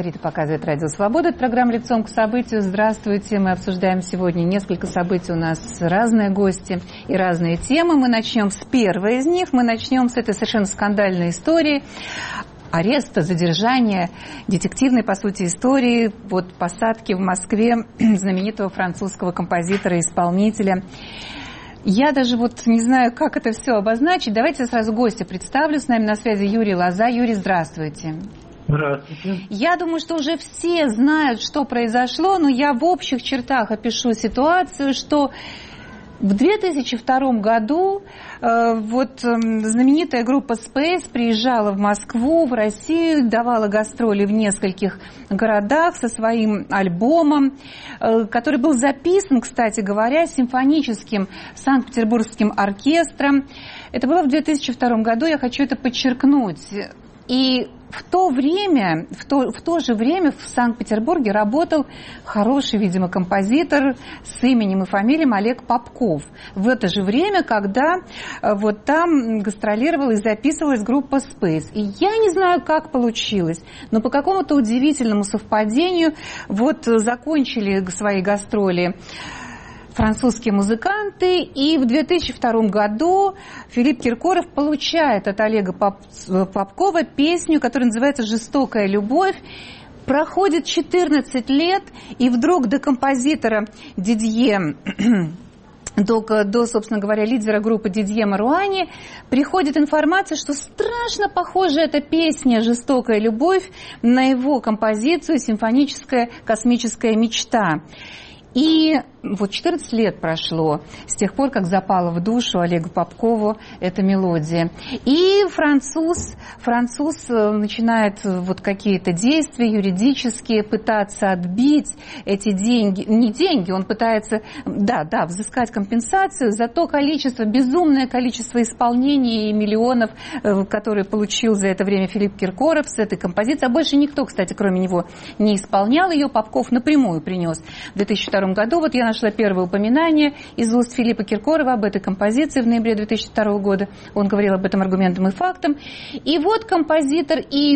Говорит и показывает Радио Свобода. Это программа «Лицом к событию». Здравствуйте. Мы обсуждаем сегодня несколько событий. У нас разные гости и разные темы. Мы начнем с первой из них. Мы начнем с этой совершенно скандальной истории. Ареста, задержания, детективной, по сути, истории вот посадки в Москве знаменитого французского композитора и исполнителя. Я даже вот не знаю, как это все обозначить. Давайте сразу гостя представлю. С нами на связи Юрий Лоза. Юрий, здравствуйте. Здравствуйте. Я думаю, что уже все знают, что произошло, но я в общих чертах опишу ситуацию, что в 2002 году знаменитая группа Space приезжала в Москву, в Россию, давала гастроли в нескольких городах со своим альбомом, который был записан, кстати говоря, симфоническим Санкт-Петербургским оркестром. Это было в 2002 году, я хочу это подчеркнуть. И в то же время в Санкт-Петербурге работал хороший, видимо, композитор с именем и фамилией Олег Попков. В это же время, когда вот там гастролировала и записывалась группа Space. И я не знаю, как получилось, но по какому-то удивительному совпадению вот закончили свои гастроли французские музыканты, и в 2002 году Филипп Киркоров получает от Олега Попкова песню, которая называется «Жестокая любовь». Проходит 14 лет, и вдруг до композитора Дидье, до, собственно говоря, лидера группы Дидье Маруани приходит информация, что страшно похожа эта песня «Жестокая любовь» на его композицию «Симфоническая космическая мечта». И вот 14 лет прошло с тех пор, как запала в душу Олегу Попкову эта мелодия. И француз начинает вот какие-то действия юридические, пытаться отбить эти деньги. Не деньги, он пытается, взыскать компенсацию за то количество, безумное количество исполнений и миллионов, которые получил за это время Филипп Киркоров с этой композицией. А больше никто, кстати, кроме него не исполнял ее. Попков напрямую принес в 2002 году. Вот я нашла первое упоминание из уст Филиппа Киркорова об этой композиции в ноябре 2002 года. Он говорил об этом аргументом и фактом. И вот композитор и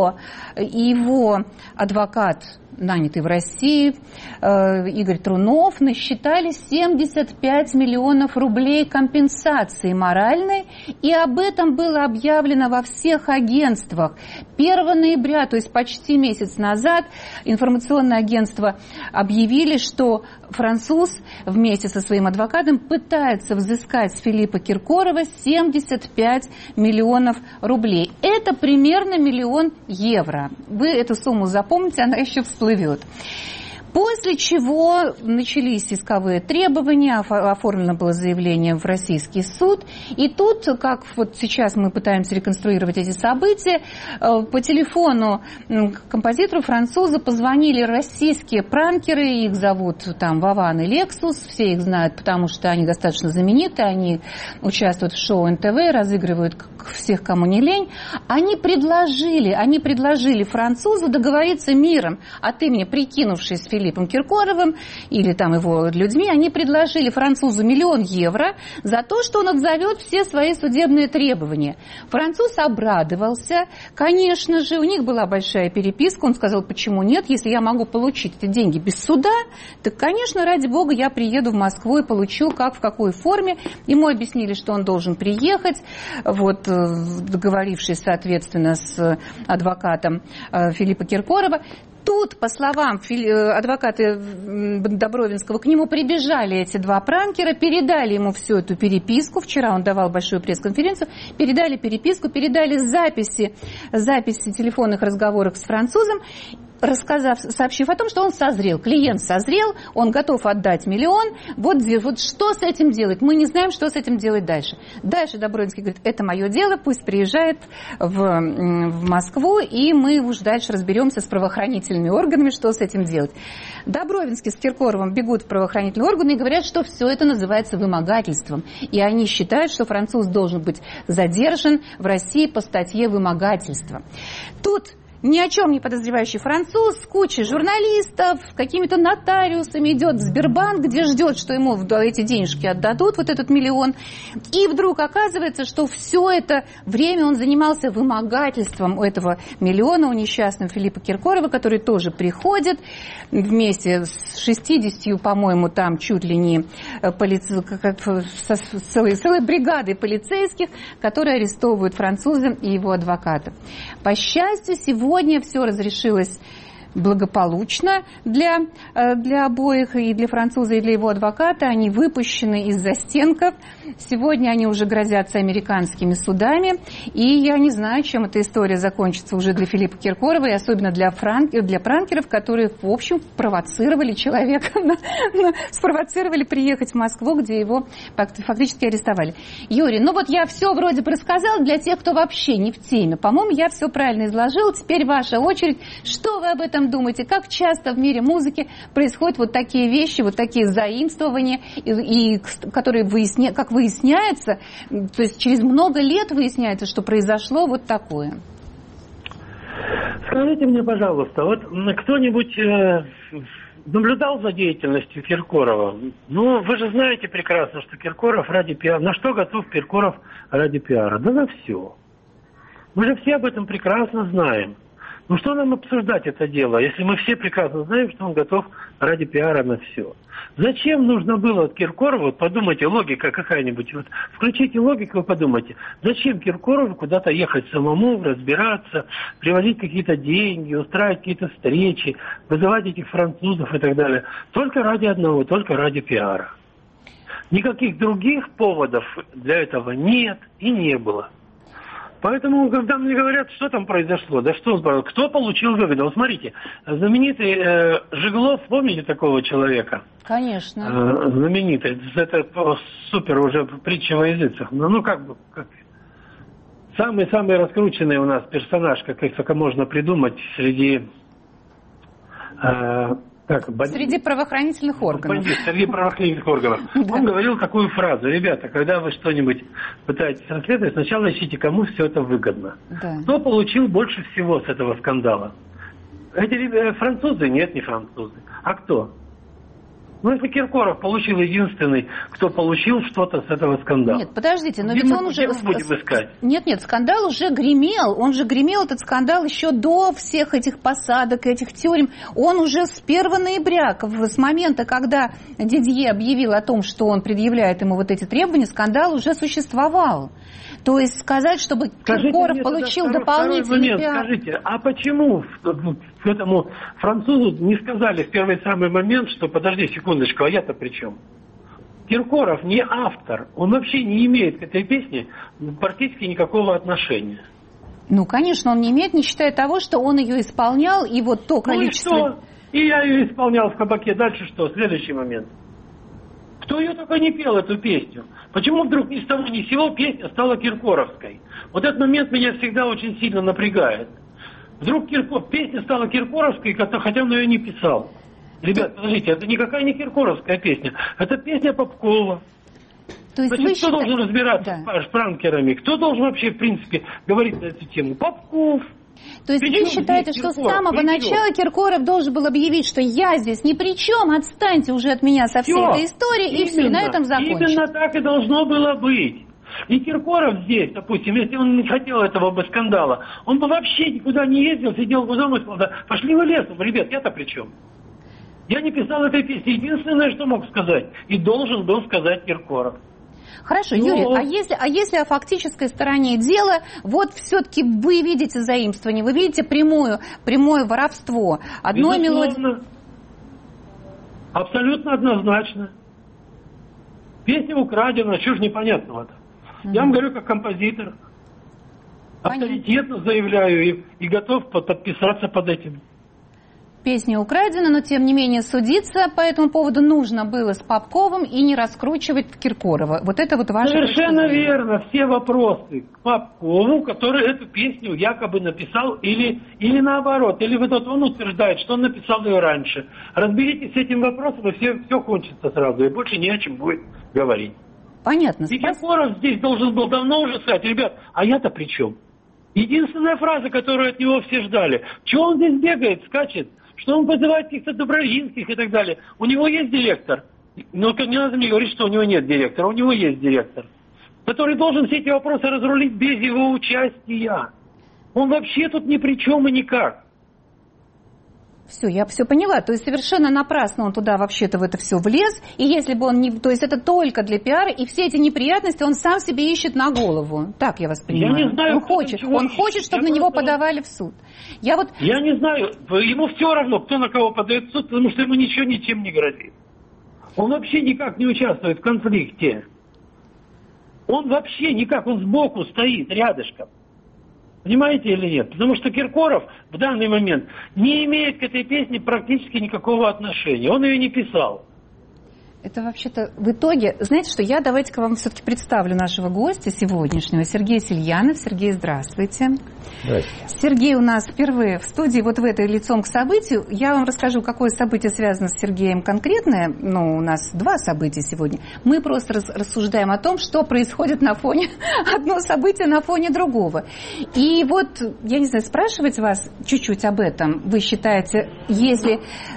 его адвокат, нанятый в России, Игорь Трунов, насчитали 75 миллионов рублей компенсации моральной, и об этом было объявлено во всех агентствах. 1 ноября, то есть почти месяц назад, информационное агентство объявили, что француз вместе со своим адвокатом пытается взыскать с Филиппа Киркорова 75 миллионов рублей. Это примерно 1 миллион евро. Вы эту сумму запомните, она еще всплывет. После чего начались исковые требования, оформлено было заявление в российский суд. И тут, как вот сейчас мы пытаемся реконструировать эти события, по телефону композитору француза позвонили российские пранкеры, их зовут там Вован и Лексус, все их знают, потому что они достаточно знамениты, они участвуют в шоу НТВ, разыгрывают всех, кому не лень. Они предложили французу договориться миром от имени, прикинувшись Филиппом Киркоровым или там его людьми, они предложили французу 1 миллион евро за то, что он отзовет все свои судебные требования. Француз обрадовался, конечно же, у них была большая переписка, он сказал, почему нет, если я могу получить эти деньги без суда, так, конечно, ради бога, я приеду в Москву и получу, как, в какой форме. Ему объяснили, что он должен приехать, вот, договорившись, соответственно, с адвокатом Филиппа Киркорова. Тут, по словам адвоката Добровинского, к нему прибежали эти два пранкера, передали ему всю эту переписку. Вчера он давал большую пресс-конференцию. Передали переписку, передали записи телефонных разговоров с французом, сообщив о том, что он созрел, клиент созрел, он готов отдать 1 миллион. Вот что с этим делать? Мы не знаем, что с этим делать дальше. Дальше Добровинский говорит, это мое дело, пусть приезжает в Москву, и мы уж дальше разберемся с правоохранительными органами, что с этим делать. Добровинский с Киркоровым бегут в правоохранительные органы и говорят, что все это называется вымогательством. И они считают, что француз должен быть задержан в России по статье вымогательства. Тут ни о чем не подозревающий француз с кучей журналистов, какими-то нотариусами идет в Сбербанк, где ждет, что ему эти денежки отдадут, вот этот миллион. И вдруг оказывается, что все это время он занимался вымогательством у этого миллиона, у несчастного Филиппа Киркорова, который тоже приходит вместе с 60, по-моему, там чуть ли не целой бригадой полицейских, которые арестовывают француза и его адвоката. По счастью, сегодня все разрешилось благополучно для обоих, и для француза, и для его адвоката. Они выпущены из застенков. Сегодня они уже грозятся американскими судами. И я не знаю, чем эта история закончится уже для Филиппа Киркорова, и особенно для пранкеров, которые, в общем, провоцировали человека, спровоцировали приехать в Москву, где его фактически арестовали. Юрий, ну вот я все вроде бы рассказала для тех, кто вообще не в теме. По-моему, я все правильно изложила. Теперь ваша очередь. Что вы об этом думаете? Как часто в мире музыки происходят вот такие вещи, вот такие заимствования, и которые как выясняется, то есть через много лет выясняется, что произошло вот такое? Скажите мне, пожалуйста, вот кто-нибудь наблюдал за деятельностью Киркорова? Ну, вы же знаете прекрасно, что Киркоров ради пиара... На что готов Киркоров ради пиара? Да на все. Мы же все об этом прекрасно знаем. Ну что нам обсуждать это дело, если мы все прекрасно знаем, что он готов ради пиара на все? Зачем нужно было Киркорову, вот подумайте, логика какая-нибудь, вот включите логику и подумайте, зачем Киркорову куда-то ехать самому, разбираться, привозить какие-то деньги, устраивать какие-то встречи, вызывать этих французов и так далее, только ради одного, только ради пиара. Никаких других поводов для этого нет и не было. Поэтому, когда мне говорят, что там произошло, да что, кто получил выгоду? Вот смотрите, знаменитый Жиглов, помните такого человека? Конечно. Знаменитый, это супер уже притча во языцах. Ну как бы, самый раскрученный у нас персонаж, как только можно придумать среди... Среди правоохранительных органов. Среди правоохранительных органов. Он говорил такую фразу: ребята, когда вы что-нибудь пытаетесь расследовать, сначала ищите, кому все это выгодно. Да. Кто получил больше всего с этого скандала? Эти французы? Нет, не французы. А кто? Ну, если Киркоров получил единственный, кто получил что-то с этого скандала. Нет, подождите, но ведь он уже... будем искать? Нет, скандал уже гремел. Он же гремел, этот скандал, еще до всех этих посадок, этих тюрем. Он уже с 1 ноября, с момента, когда Дидье объявил о том, что он предъявляет ему вот эти требования, скандал уже существовал. То есть сказать, чтобы Киркоров получил дополнительный пиар... Скажите, а почему к этому французу не сказали в первый самый момент, что подожди секундочку, а я-то при чем? Киркоров не автор, он вообще не имеет к этой песне практически никакого отношения. Ну, конечно, он не имеет, не считая того, что он ее исполнял, и вот то количество... Ну и что? И я ее исполнял в кабаке. Дальше что? Следующий момент. Кто ее только не пел, эту песню? Почему вдруг ни с того ни с сего песня стала киркоровской? Вот этот момент меня всегда очень сильно напрягает. Вдруг песня стала киркоровской, хотя он ее не писал. Ребят, подождите, это никакая не киркоровская песня. Это песня Попкова. То есть значит, кто должен разбираться с пранкерами? Кто должен вообще, в принципе, говорить на эту тему? Попков. То есть вы считаете, что с самого начала Киркоров должен был объявить, что я здесь ни при чем, отстаньте уже от меня со всей этой историей, и все, и на этом закончим. Именно так и должно было быть. И Киркоров здесь, допустим, если он не хотел этого бы скандала, он бы вообще никуда не ездил, сидел бы дома и сказал: да пошли вы лесом, ребят, я-то при чем? Я не писал этой песни. Единственное, что мог сказать, и должен был сказать Киркоров. Хорошо, Юрий, а если о фактической стороне дела, вот все-таки вы видите заимствование, вы видите прямое воровство одной мелодии? Абсолютно однозначно. Песня украдена, чего ж непонятного-то? Я вам говорю как композитор. Авторитетно заявляю и готов подписаться под этим. Песня украдена, но тем не менее судиться по этому поводу нужно было с Попковым и не раскручивать Киркорова. Вот это вот ваше... Совершенно верно. Все вопросы к Попкову, который эту песню якобы написал, или наоборот, или вот он утверждает, что он написал ее раньше. Разберитесь с этим вопросом, и все кончится сразу, и больше не о чем будет говорить. Понятно. И Киркоров здесь должен был давно уже сказать: ребят, а я-то при чем? Единственная фраза, которую от него все ждали. Чего он здесь бегает, скачет? Что он вызывает каких-то Добровинских и так далее? У него есть директор. Но не надо мне говорить, что у него нет директора. У него есть директор, который должен все эти вопросы разрулить без его участия. Он вообще тут ни при чем и никак. Все, я все поняла. То есть совершенно напрасно он туда вообще-то в это все влез. И если бы он не... То есть это только для пиара, и все эти неприятности он сам себе ищет на голову. Так я вас понимаю. Я не знаю, он хочет, чтобы на него подавали в суд. Я не знаю. Ему все равно, кто на кого подает в суд, потому что ему ничего ничем не грозит. Он вообще никак не участвует в конфликте. Он вообще никак, он сбоку стоит, рядышком. Понимаете или нет? Потому что Киркоров в данный момент не имеет к этой песне практически никакого отношения. Он ее не писал. Это вообще-то в итоге... Знаете что, давайте-ка вам все-таки представлю нашего гостя сегодняшнего. Сергей Сельянов. Сергей, здравствуйте. Здравствуйте. Сергей у нас впервые в студии, вот в этой «Лицом к событию». Я вам расскажу, какое событие связано с Сергеем конкретное. У нас 2 события сегодня. Мы просто рассуждаем о том, что происходит на фоне... Одно событие на фоне другого. И вот, я не знаю, спрашивать вас чуть-чуть об этом. Вы считаете, если...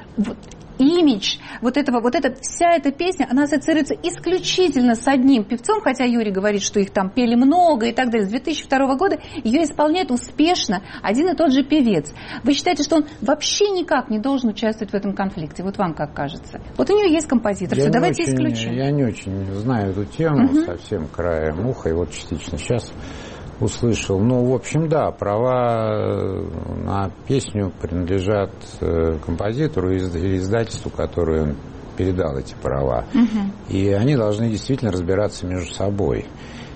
имидж, вся эта песня, она ассоциируется исключительно с одним певцом, хотя Юрий говорит, что их там пели много и так далее. С 2002 года ее исполняет успешно один и тот же певец. Вы считаете, что он вообще никак не должен участвовать в этом конфликте? Вот вам как кажется? Вот у нее есть композитор, все, давайте исключим. Я не очень знаю эту тему, совсем краем уха, и вот частично сейчас услышал. В общем, да, права на песню принадлежат композитору или издательству, которое он передал эти права. И они должны действительно разбираться между собой.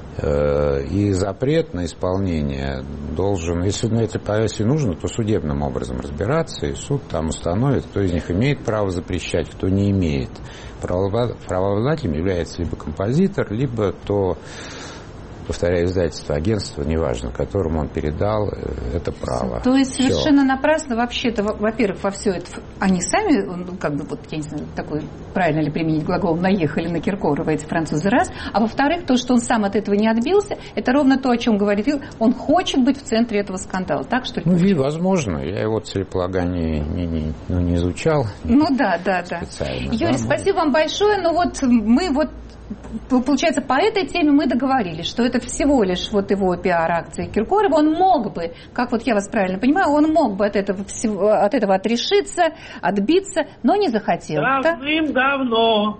И запрет на исполнение должен, если нужно, то судебным образом разбираться, и суд там установит, кто из них имеет право запрещать, кто не имеет. Правообладателем является либо композитор, либо то... повторяю, издательство, агентство, неважно, которому он передал это право. То есть совершенно напрасно вообще-то, во-первых, во все это они сами, я не знаю, такой, правильно ли применить глагол, наехали на Киркорова эти французы, раз, а во-вторых, то, что он сам от этого не отбился, это ровно то, о чем говорит Ил, он хочет быть в центре этого скандала, так что ли? Возможно, я его целеполагание не изучал. Да. Юрий, спасибо вам большое, получается, по этой теме мы договорились, что это всего лишь его пиар-акция Киркорова. Он мог бы, как я вас правильно понимаю, он мог бы от этого отрешиться, отбиться, но не захотел. Давным-давно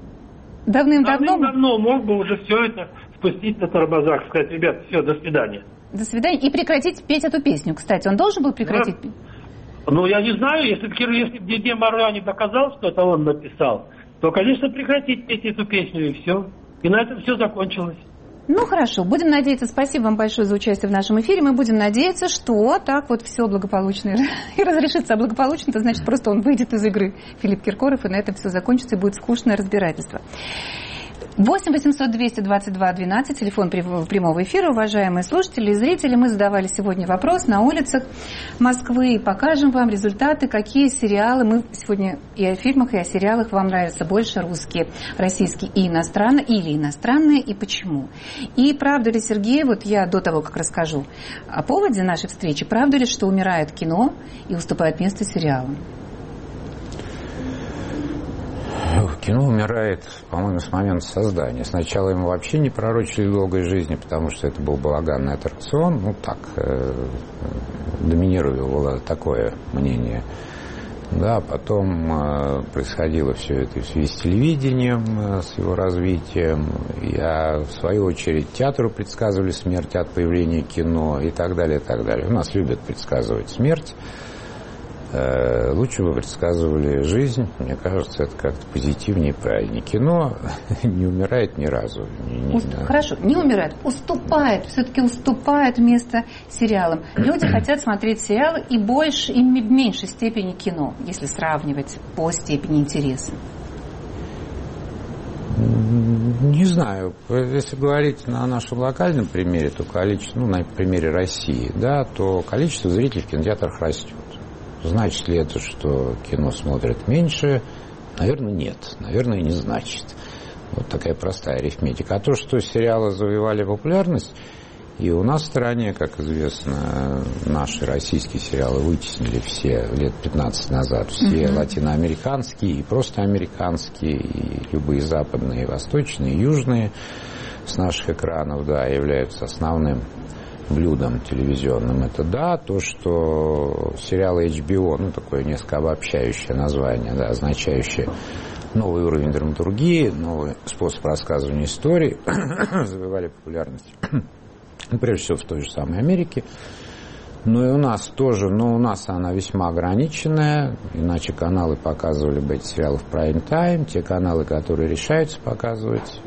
мог бы уже все это спустить на тормозах, сказать, ребят, все, до свидания. До свидания. И прекратить петь эту песню, кстати. Он должен был прекратить петь? Я не знаю, если Диде Марьяни доказал, что это он написал, то, конечно, прекратить петь эту песню, и все. И на этом все закончилось. Хорошо, будем надеяться. Спасибо вам большое за участие в нашем эфире. Мы будем надеяться, что так все благополучно и разрешится благополучно. Это значит, просто он выйдет из игры, Филипп Киркоров, и на этом все закончится, и будет скучное разбирательство. 8 800 222 12, телефон прямого эфира. Уважаемые слушатели и зрители, мы задавали сегодня вопрос на улицах Москвы и покажем вам результаты, какие сериалы мы сегодня и о фильмах, и о сериалах вам нравятся больше, русские, российские и иностранные, или иностранные, и почему. И правда ли, Сергей, я до того, как расскажу о поводе нашей встречи, правда ли, что умирает кино и уступает место сериалам? Кино умирает, по-моему, с момента создания. Сначала ему вообще не пророчили долгой жизни, потому что это был балаганный аттракцион. Доминировало такое мнение. Да, потом происходило все это в связи с телевидением, с его развитием. В свою очередь, театру предсказывали смерть от появления кино и так далее, и так далее. У нас любят предсказывать смерть. Лучше бы предсказывали жизнь. Мне кажется, это как-то позитивнее и правильнее. Кино не умирает ни разу. Хорошо, не умирает, уступает, все-таки уступает место сериалам. Люди хотят смотреть сериалы и в меньшей степени кино, если сравнивать по степени интереса. Не знаю. Если говорить на нашем локальном примере, то количество, на примере России, то количество зрителей в кинотеатрах растет. Значит ли это, что кино смотрят меньше? Наверное, нет. Наверное, не значит. Вот такая простая арифметика. А то, что сериалы завоевали популярность, И у нас в стране, как известно, наши российские сериалы вытеснили все лет 15 назад, все латиноамериканские и просто американские, и любые западные, и восточные, и южные с наших экранов, да, являются основным блюдом телевизионным. Это да, то, что сериалы HBO, ну, такое несколько обобщающее название, да, означающее новый уровень драматургии, новый способ рассказывания истории, завоевали популярность. Ну, прежде всего, в той же самой Америке. Но и у нас тоже, но у нас она весьма ограниченная, иначе каналы показывали бы эти сериалы в прайм-тайм. Те каналы, которые решаются показывать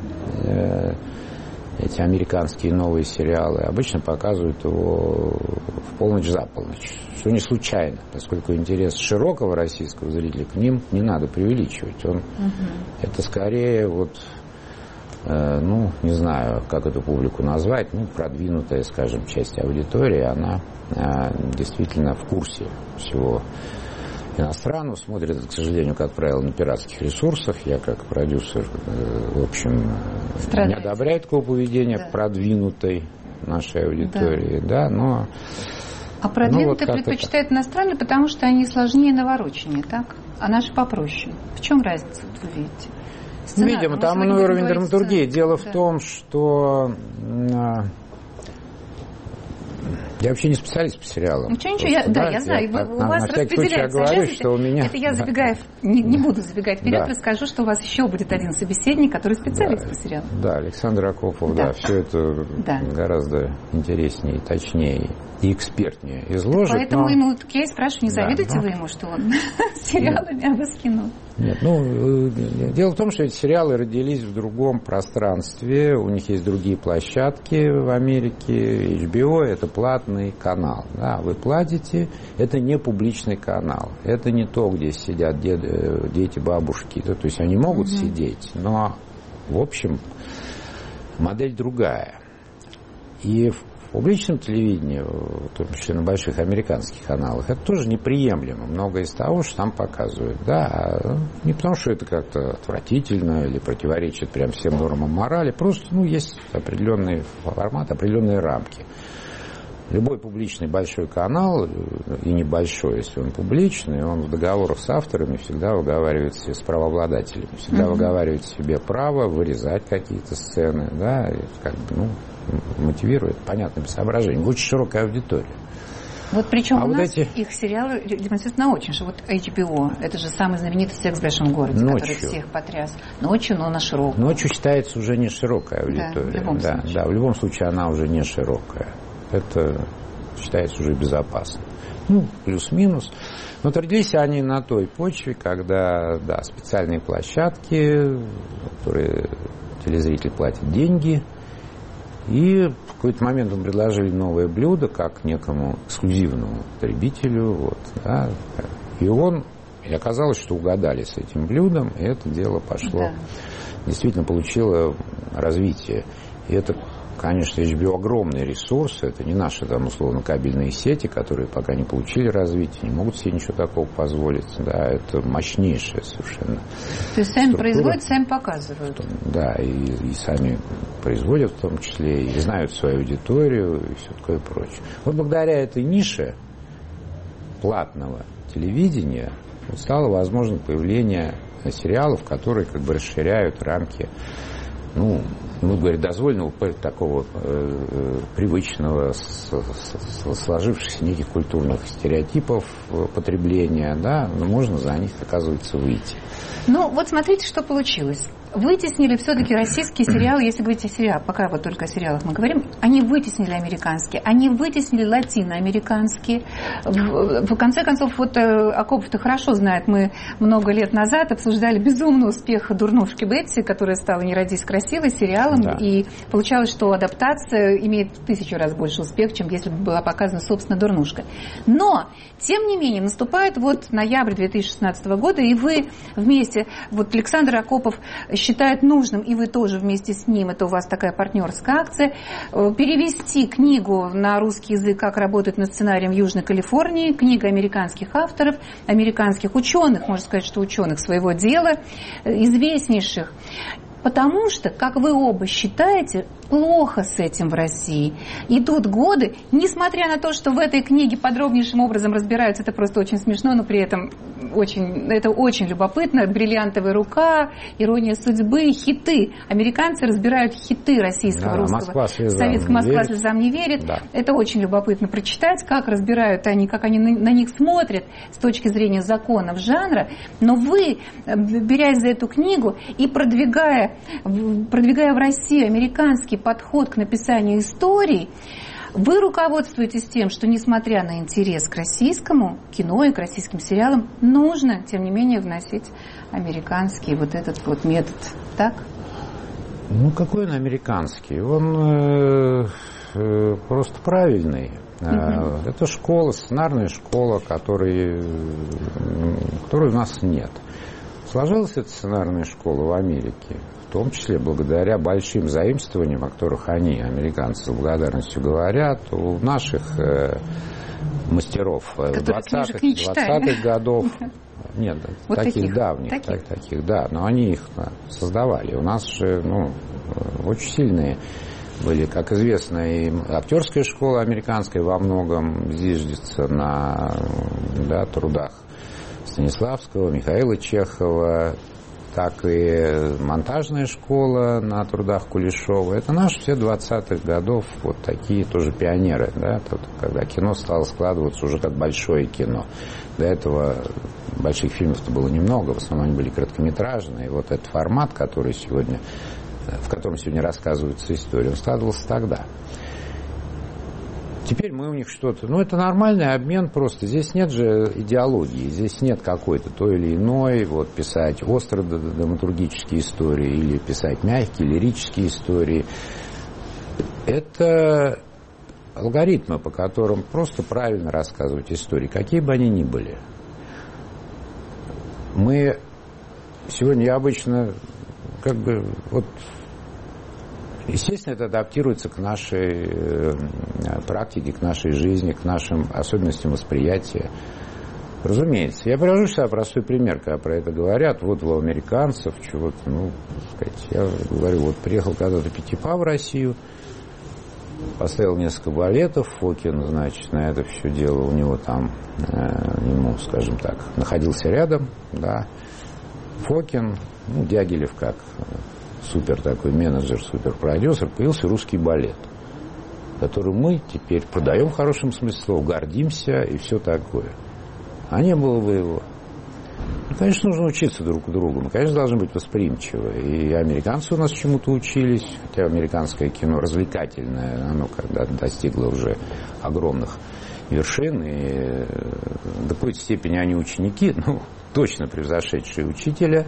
эти американские новые сериалы, обычно показывают его в полночь за полночь. Что не случайно, поскольку интерес широкого российского зрителя к ним не надо преувеличивать. Это скорее вот... ну, не знаю, как эту публику назвать, ну, продвинутая, скажем, часть аудитории, она действительно в курсе всего иностранного, смотрит это, к сожалению, как правило, на пиратских ресурсах. Я, как продюсер, в общем, не одобряю такого поведения продвинутой нашей аудитории, да, но... А продвинутые предпочитают иностранные, потому что они сложнее навороченнее, так? А наши попроще. В чем разница, вы видите? Сценарий, видимо, там иной уровень драматургии. Дело в том, что я вообще не специалист по сериалам. Ничего, я знаю. У вас распределяется обязанности. Это я забегаю, не буду забегать вперед, расскажу, что у вас еще будет один собеседник, который специалист по сериалам. Да, Александр Акопов, все это гораздо интереснее, точнее и экспертнее изложит. Поэтому ему, я и спрашиваю, не завидуете вы ему, что он сериалами, а вы с кино? Нет, дело в том, что эти сериалы родились в другом пространстве, у них есть другие площадки в Америке, HBO – это платный канал, да, вы платите, это не публичный канал, это не то, где сидят дети, бабушки, то есть они могут сидеть, но, в общем, модель другая. И в публичном телевидении, в том числе на больших американских каналах, это тоже неприемлемо. Многое из того, что там показывают. Да, не потому, что это как-то отвратительно или противоречит прям всем нормам морали, просто есть определенный формат, определенные рамки. Любой публичный большой канал, и небольшой, если он публичный, он в договорах с авторами всегда выговаривает себе, с правообладателями, всегда выговаривает себе право вырезать какие-то сцены, да, как бы, мотивирует понятными соображениями. Очень широкая аудитория. Вот причем у нас их сериалы демонстрируют на очень. Вот HBO, это же самый знаменитый «Секс в большом городе», который всех потряс. Ночью, но на широкую. Ночью считается уже не широкая аудитория. Да, в любом случае. Да, в любом случае она уже не широкая. Это считается уже безопасно. Плюс-минус. Но родились они на той почве, когда, специальные площадки, которые телезритель платит деньги, и в какой-то момент им предложили новое блюдо, как некому эксклюзивному потребителю. И оказалось, что угадали с этим блюдом, и это дело пошло, действительно получило развитие. И это, конечно, HBO огромный ресурс, это не наши, условно, кабельные сети, которые пока не получили развитие, не могут себе ничего такого позволить. Да, это мощнейшая совершенно. То есть сами производят, сами показывают. Да, и сами производят в том числе, и знают свою аудиторию, и все такое прочее. Вот благодаря этой нише платного телевидения стало возможно появление сериалов, которые как бы расширяют рамки, дозволенного такого привычного, сложившихся неких культурных стереотипов потребления, но можно за них, оказывается, выйти. Вот смотрите, что получилось. Вытеснили все-таки российские сериалы, если говорить о сериалах, пока вот только о сериалах мы говорим, они вытеснили американские, они вытеснили латиноамериканские. В конце концов, Акопов-то хорошо знает, мы много лет назад обсуждали безумный успех «Дурнушки Бетси», которая стала «Не родись красивой» сериалом, и получалось, что адаптация имеет в 1000 раз больше успех, чем если бы была показана, собственно, «Дурнушка». Но, тем не менее, наступает ноябрь 2016 года, и вы вместе, Александр Акопов считает нужным, и вы тоже вместе с ним, это у вас такая партнерская акция, перевести книгу на русский язык «Как работать над сценарием в Южной Калифорнии», книга американских авторов, американских ученых, можно сказать, что ученых своего дела, известнейших. Потому что, как вы оба считаете, плохо с этим в России. Идут годы, несмотря на то, что в этой книге подробнейшим образом разбираются, это просто очень смешно, но при этом это очень любопытно. «Бриллиантовая рука», «Ирония судьбы», хиты. Американцы разбирают хиты российского, русского. Москва слезам не верит. Да. Это очень любопытно прочитать, как разбирают они, как они на них смотрят с точки зрения законов жанра. Но вы, берясь за эту книгу и продвигая в Россию американский подход к написанию историй, вы руководствуетесь тем, что, несмотря на интерес к российскому кино и к российским сериалам, нужно, тем не менее, вносить американский вот этот вот метод. Так? Ну, какой он американский? Он просто правильный. Это школа, сценарная школа, которой у нас нет. Сложилась эта сценарная школа в Америке, в том числе благодаря большим заимствованиям, о которых они, американцы, с благодарностью говорят, у наших мастеров 20-х годов. Нет, вот таких давних, таких, да, но они их создавали. У нас же, очень сильные были, как известно, и актерская школа американская во многом зиждется на трудах Станиславского, Михаила Чехова, так и монтажная школа на трудах Кулешова. Это наши все 20-х годов вот такие тоже пионеры, да, когда кино стало складываться уже как большое кино. До этого больших фильмов-то было немного, в основном они были короткометражные. И вот этот формат, в котором сегодня рассказывается история, он складывался тогда. Теперь мы у них что-то... это нормальный обмен просто. Здесь нет же идеологии, здесь нет какой-то той или иной, писать остро-драматургические истории или писать мягкие, лирические истории. Это алгоритмы, по которым просто правильно рассказывать истории, какие бы они ни были. Я обычно естественно, это адаптируется к нашей практике, к нашей жизни, к нашим особенностям восприятия. Разумеется. Я привожу всегда простой пример, когда про это говорят. Вот у американцев чего-то, я говорю, приехал когда-то Пятипа в Россию, поставил несколько балетов, Фокин, значит, на это все дело у него там, скажем так, находился рядом, да, Фокин, Дягилев как супер такой менеджер, супер продюсер, появился русский балет, который мы теперь продаем в хорошем смысле слова, гордимся и все такое. А не было бы его. Конечно, нужно учиться друг у друга. Мы, конечно, должны быть восприимчивы. И американцы у нас чему-то учились, хотя американское кино развлекательное, оно когда достигло уже огромных вершин, и до какой-то степени они ученики, точно превзошедшие учителя.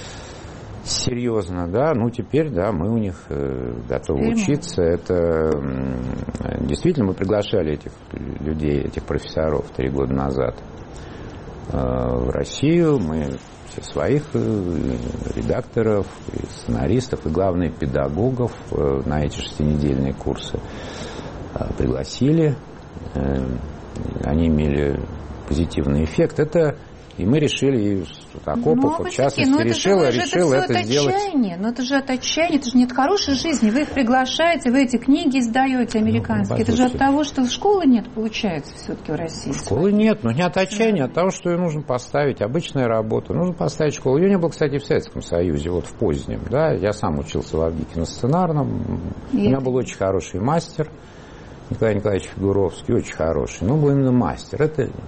Серьезно, да, теперь, да, мы у них готовы учиться. Это действительно мы приглашали этих людей, этих профессоров 3 года назад в Россию. Мы все своих редакторов, и сценаристов, и, главное, педагогов на эти 6-недельные курсы пригласили. Они имели позитивный эффект. И мы решили, Акопов, в частности, решил это сделать. Это же от отчаяния, это же нет хорошей жизни. Вы их приглашаете, вы эти книги издаете американские. Это же от того, что школы нет, получается, все-таки в России. Школы нет, но не от отчаяния, а от того, что ее нужно поставить. Обычная работа. Нужно поставить школу. Ее не было, кстати, в Советском Союзе, в позднем. Да? Я сам учился в Авгике на сценарном. У меня был очень хороший мастер. Николай Николаевич Фигуровский, очень хороший. Но был именно мастер.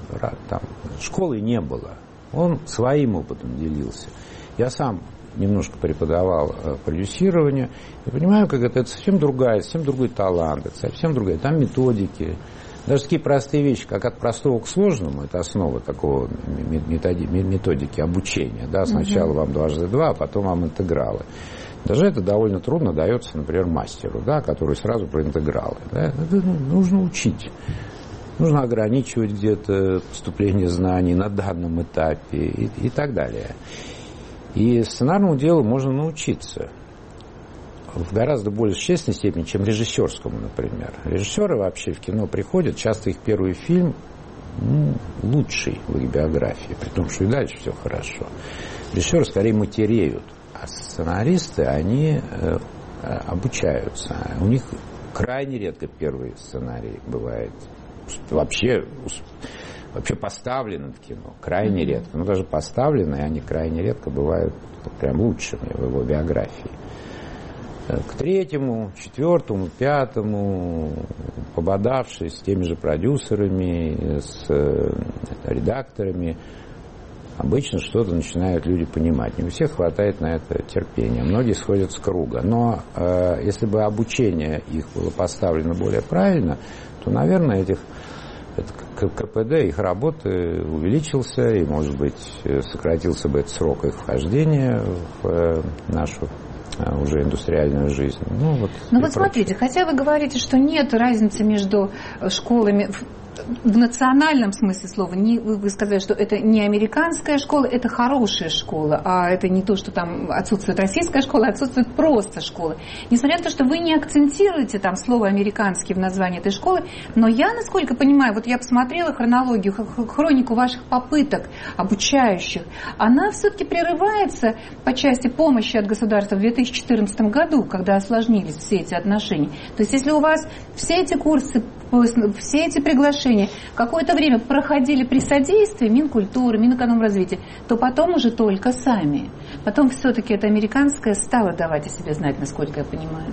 Школы не было. Он своим опытом делился. Я сам немножко преподавал продюсирование. И понимаю, как это совсем другой талант, это совсем другая. Там методики. Даже такие простые вещи, как от простого к сложному, это основа такого методики обучения. Да? Сначала вам 2×2, а потом вам интегралы. Даже это довольно трудно дается, например, мастеру, да, который сразу про интегралы. Да? Это нужно учить. Нужно ограничивать где-то поступление знаний на данном этапе и так далее. И сценарному делу можно научиться в гораздо более существенной степени, чем режиссерскому, например. Режиссеры вообще в кино приходят, часто их первый фильм лучший в их биографии, при том, что и дальше все хорошо. Режиссеры скорее матереют, а сценаристы, они обучаются. У них крайне редко первый сценарий бывает вообще поставлены в кино. Крайне редко. Но даже поставленные, они крайне редко бывают прям лучшими в его биографии. К третьему, четвертому, пятому, пободавшись с теми же продюсерами, с редакторами, обычно что-то начинают люди понимать. Не у всех хватает на это терпения. Многие сходят с круга. Но если бы обучение их было поставлено более правильно, то, наверное, КПД их работы увеличился, и, может быть, сократился бы этот срок их вхождения в нашу уже индустриальную жизнь. Вот смотрите, хотя вы говорите, что нет разницы между школами в национальном смысле слова. Вы сказали, что это не американская школа, это хорошая школа, а это не то, что там отсутствует российская школа, отсутствует просто школа. Несмотря на то, что вы не акцентируете там слово «американский» в названии этой школы, но я, насколько понимаю, вот я посмотрела хронологию, хронику ваших попыток обучающих, она все-таки прерывается по части помощи от государства в 2014 году, когда осложнились все эти отношения. То есть если у вас все эти курсы, все эти приглашения какое-то время проходили при содействии Минкультуры, Минэкономразвития, то потом уже только сами. Потом все-таки это американское стало давать о себе знать, насколько я понимаю.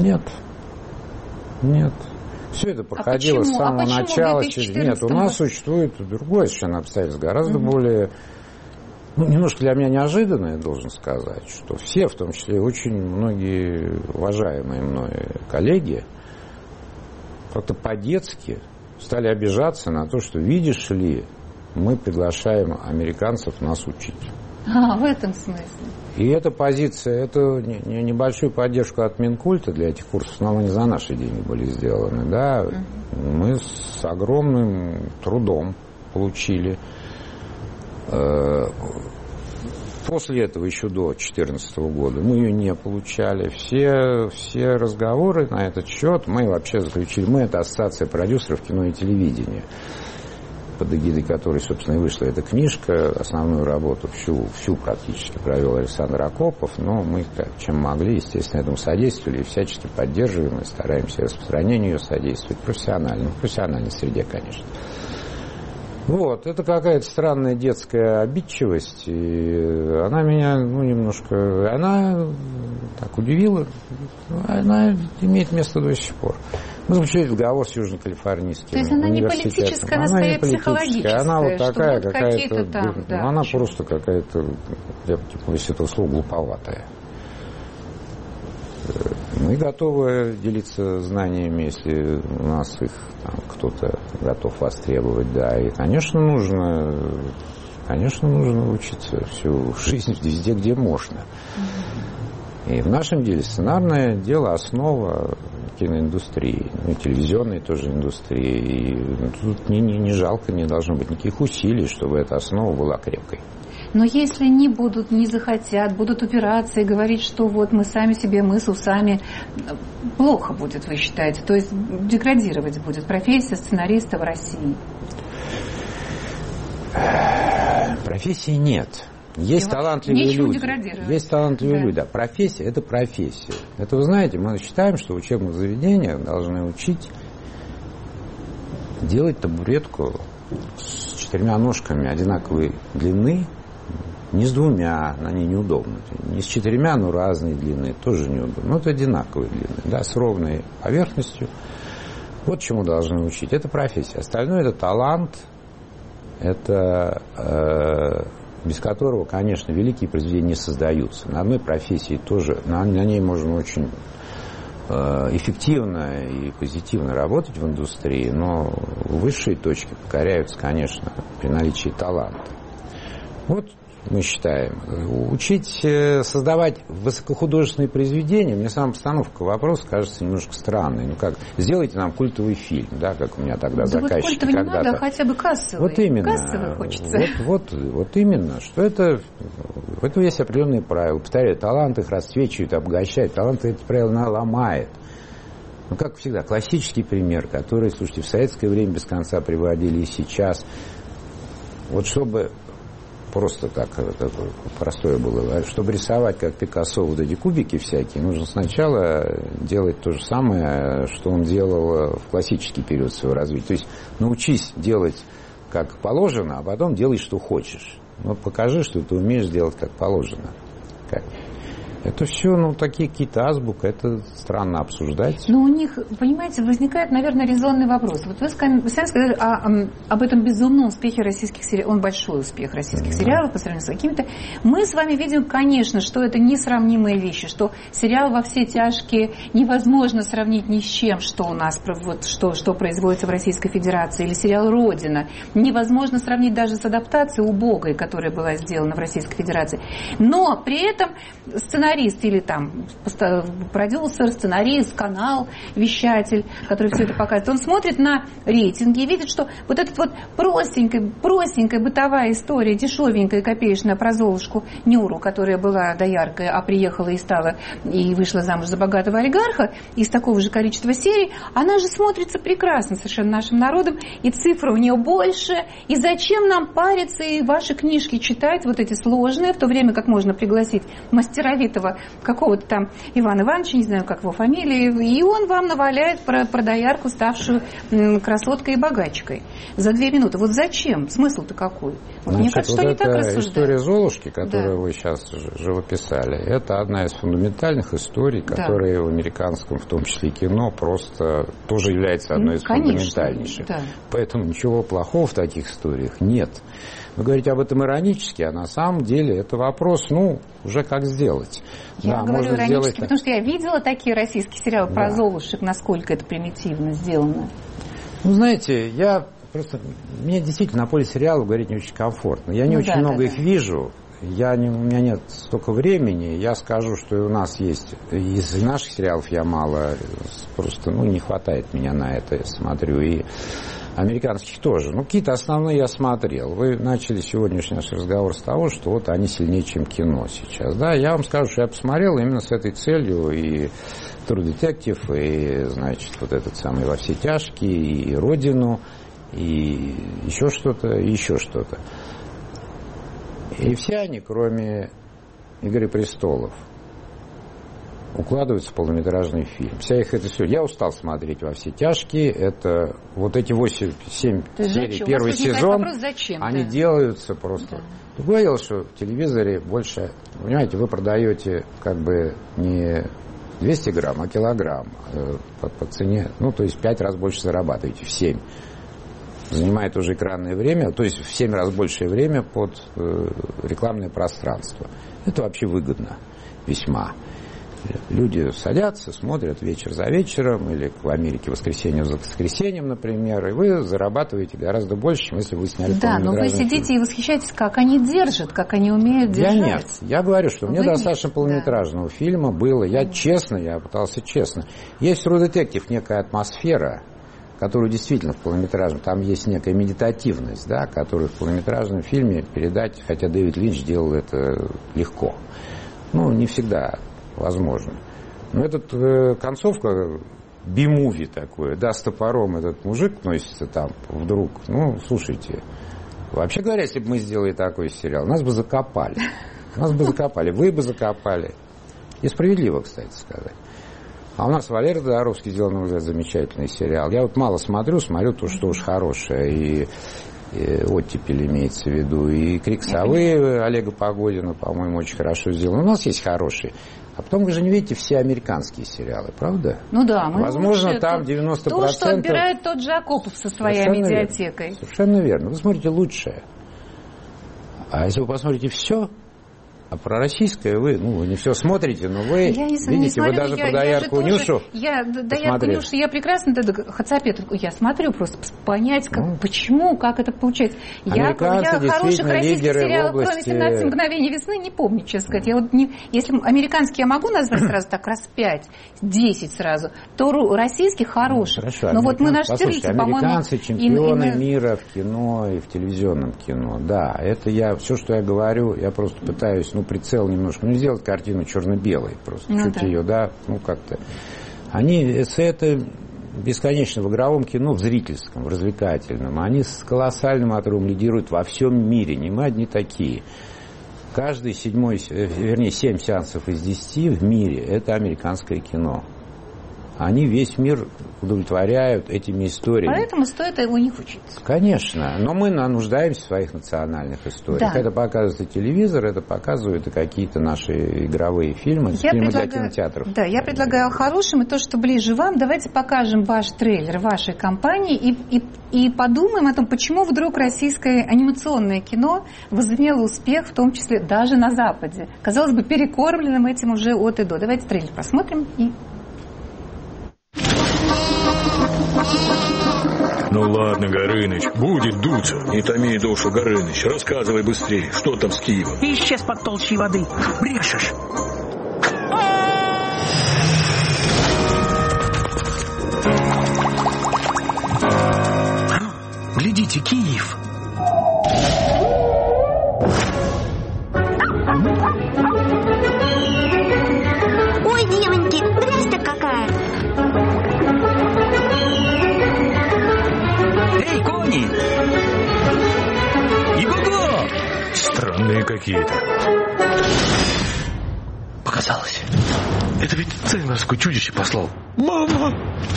Нет. Все это проходило с самого начала. Нет, у нас существует другое совершенно обстоятельство, гораздо более, немножко для меня неожиданное, должен сказать, что все, в том числе очень многие уважаемые мной коллеги, как-то по-детски стали обижаться на то, что, видишь ли, мы приглашаем американцев нас учить. В этом смысле. И эта позиция, эту небольшую поддержку от Минкульта для этих курсов, но они за наши деньги были сделаны, да, мы с огромным трудом получили. После этого, еще до 2014 года, мы ее не получали. Все разговоры на этот счет мы вообще заключили. Мы — это ассоциация продюсеров кино и телевидения, под эгидой которой, собственно, и вышла эта книжка. Основную работу всю практически провел Александр Акопов, но мы, чем могли, естественно, этому содействовали и всячески поддерживаем и стараемся распространению ее содействовать в профессиональной среде, конечно. Это какая-то странная детская обидчивость, и она меня, она так удивила, она имеет место до сих пор. Мы заключили договор с Южно-Калифорнийским университетом. То есть она не политическая, она скорее психологическая. Она вот такая какая-то, она почему? просто какая-то, если это слово, глуповатая. Мы готовы делиться знаниями, если у нас их кто-то готов востребовать, да. И, конечно, нужно учиться всю жизнь везде, где можно. И в нашем деле сценарное дело — основа киноиндустрии, и телевизионной тоже индустрии. И тут не жалко, не должно быть никаких усилий, чтобы эта основа была крепкой. Но если не захотят, будут упираться и говорить, что мы сами себе мысль, сами, плохо будет, вы считаете? То есть деградировать будет профессия сценариста в России? Профессии нет. Есть талантливые люди. Есть талантливые люди. Да, профессия — это профессия. Это, вы знаете, мы считаем, что в учебных заведениях должны учить делать табуретку с 4 ножками одинаковой длины, не с 2, на ней неудобно. Не с 4, но разной длины, тоже неудобно. Это одинаковой длины, да, с ровной поверхностью. Вот чему должны учить. Это профессия. Остальное — это талант, это без которого, конечно, великие произведения не создаются. На одной профессии тоже, на ней можно очень эффективно и позитивно работать в индустрии, но высшие точки покоряются, конечно, при наличии таланта. Мы считаем, учить создавать высокохудожественные произведения, мне сама постановка вопроса кажется немножко странной. Сделайте нам культовый фильм, да, как у меня тогда заказчики культовый когда-то. Не надо, хотя бы кассовый. Вот именно. Кассовый хочется. Вот именно, что это есть определенные правила. Повторяю, талант их расцвечивает, обогащает, талант эти правила ломает. Как всегда, классический пример, который, слушайте, в советское время без конца приводили и сейчас. Чтобы просто так, простое было. Чтобы рисовать, как Пикассо, вот эти кубики всякие, нужно сначала делать то же самое, что он делал в классический период своего развития. То есть научись делать как положено, а потом делай, что хочешь. Но покажи, что ты умеешь делать как положено. Это все, такие какие-то азбуки, это странно обсуждать. Но у них, понимаете, возникает, наверное, резонный вопрос. Вот вы сами сказали об этом безумном успехе российских сериалов. Он большой успех российских сериалов по сравнению с какими-то. Мы с вами видим, конечно, что это несравнимые вещи, что сериал «Во все тяжкие» невозможно сравнить ни с чем, что у нас, что производится в Российской Федерации, или сериал «Родина». Невозможно сравнить даже с адаптацией «Убогой», которая была сделана в Российской Федерации. Но при этом сценарий или там продюсер, сценарист, канал, вещатель, который все это показывает, он смотрит на рейтинги и видит, что вот эта вот простенькая бытовая история, дешевенькая, копеечная про Золушку Нюру, которая была дояркой, а приехала и вышла замуж за богатого олигарха, из такого же количества серий, она же смотрится прекрасно совершенно нашим народом, и цифры у нее больше, и зачем нам париться и ваши книжки читать, вот эти сложные, в то время как можно пригласить мастеровитого какого-то там Ивана Ивановича, не знаю, как его фамилия, и он вам наваляет про доярку, ставшую красоткой и богачкой за 2 минуты. Вот зачем? Смысл-то какой? Мне кажется, что не так рассуждают. История Золушки, которую вы сейчас живописали, это одна из фундаментальных историй, которые в американском, в том числе кино, просто тоже является одной из фундаментальнейших. Да. Поэтому ничего плохого в таких историях нет. Вы говорите об этом иронически, а на самом деле это вопрос, уже как сделать. Я говорю иронически, потому что я видела такие российские сериалы про Золушек, насколько это примитивно сделано. Знаете, мне действительно на поле сериалов говорить не очень комфортно. Я не очень много их вижу. У меня нет столько времени. Я скажу, что и у нас есть. Из наших сериалов я мало, просто не хватает меня на это, я смотрю. И американских тоже. Какие-то основные я смотрел. Вы начали сегодняшний наш разговор с того, что вот они сильнее, чем кино сейчас. Да, я вам скажу, что я посмотрел именно с этой целью и True Detective, и, значит, вот этот самый «Во все тяжкие», и «Родину», и еще что-то, и еще что-то. И все они, кроме «Игры престолов», укладываются в полнометражный фильм. Вся их это все. Я устал смотреть «Во все тяжкие». Это вот эти 8-7 серий, первый сезон, вопрос, зачем? Они делаются просто. Ты говорил, что в телевизоре больше, понимаете, вы продаете как бы не 200 грамм, а килограмм по цене, то есть 5 раз больше зарабатываете, в 7. Занимает уже экранное время, то есть в 7 раз большее время под рекламное пространство. Это вообще выгодно весьма. Люди садятся, смотрят вечер за вечером, или в Америке воскресенье за воскресеньем, например, и вы зарабатываете гораздо больше, чем если вы сняли полнометражный фильм. Да, но вы сидите и восхищаетесь, как они держат, как они умеют держать. Я нет. Я говорю, что мне достаточно полнометражного фильма было. Я пытался честно. Есть в True Detective некая атмосфера, которую действительно в полнометражном, там есть некая медитативность, которую в полнометражном фильме передать, хотя Дэвид Линч делал это легко. Не всегда возможно. Но эта концовка би-муви такое, с топором этот мужик носится там вдруг. Слушайте, вообще говоря, если бы мы сделали такой сериал, нас бы закопали. Вы бы закопали. И справедливо, кстати сказать. А у нас Валерий Тодоровский сделал, на мой взгляд, замечательный сериал. Я мало смотрю то, что уж хорошее. И «Оттепель» имеется в виду, и «Крик совы» Олега Погодина, по-моему, очень хорошо сделан. У нас есть хорошие. А потом вы же не видите все американские сериалы, правда? Да. Возможно, там 90%... То, что отбирает тот же Акопов со своей медиатекой. Совершенно верно. Вы смотрите лучшее. А если вы посмотрите все... А про российское вы не все смотрите, но вы видите, вы даже про доярку Нюшу доярку Нюшу я прекрасно, Хацапетовку я смотрю, просто понять, почему, как это получается. Я хороших российских сериалов, кроме «17 мгновений весны», не помню, честно сказать. Если американские я могу назвать сразу так, раз 5-10 сразу, то российских хороших. Хорошо, но мы наш зритель, по-моему... Американцы чемпионы мира в кино и в телевизионном кино. Да, это все, что я говорю, я просто пытаюсь, прицел немножко, не сделать картину черно-белой, просто чуть ее, как-то. Это бесконечно в игровом кино, в зрительском, в развлекательном. Они с колоссальным отрывом лидируют во всем мире. Не мы одни такие. Каждый 7 сеансов из 10 в мире – это американское кино. Они весь мир удовлетворяют этими историями. Поэтому стоит у них учиться. Конечно, но мы нуждаемся в своих национальных историях. Да. Это показывает и телевизор, это показывают и какие-то наши игровые фильмы, фильмы для кинотеатров. Да, я предлагаю хорошим и то, что ближе вам. Давайте покажем ваш трейлер вашей компании и подумаем о том, почему вдруг российское анимационное кино возымело успех, в том числе даже на Западе. Казалось бы, перекормленным этим уже от и до. Давайте трейлер посмотрим и... Ну ладно, Горыныч, будет дуться. Не томи душу, Горыныч. Рассказывай быстрее, что там с Киевом. Исчез под толщей воды. Брешешь. Глядите, Киев. Ой, девоньки, грязь-то какая. Эй, кони! Иго-го! Странные какие-то. Показалось. Это ведь Цеймерское чудище послал. Мама!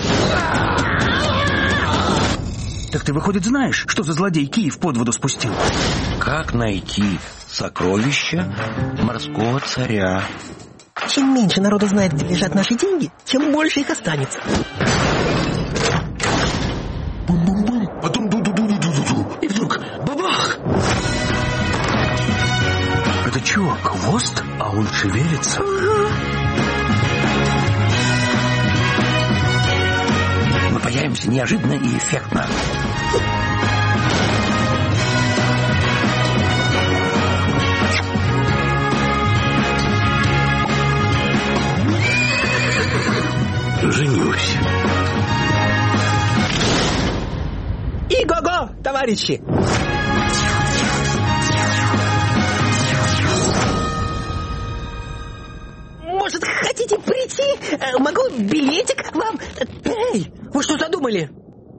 Так ты, выходит, знаешь, что за злодей Киев под воду спустил? Как найти сокровища морского царя? Чем меньше народу знает, где лежат наши деньги, тем больше их останется. Бум-бум-бум, потом ду-ду-ду-ду-ду-ду. И вдруг бабах! Это чего, хвост? А он шевелится? Мы появимся неожиданно и эффектно. Женюсь. Иго-го, товарищи! Может, хотите прийти? Могу билетик вам? Эй, вы что задумали?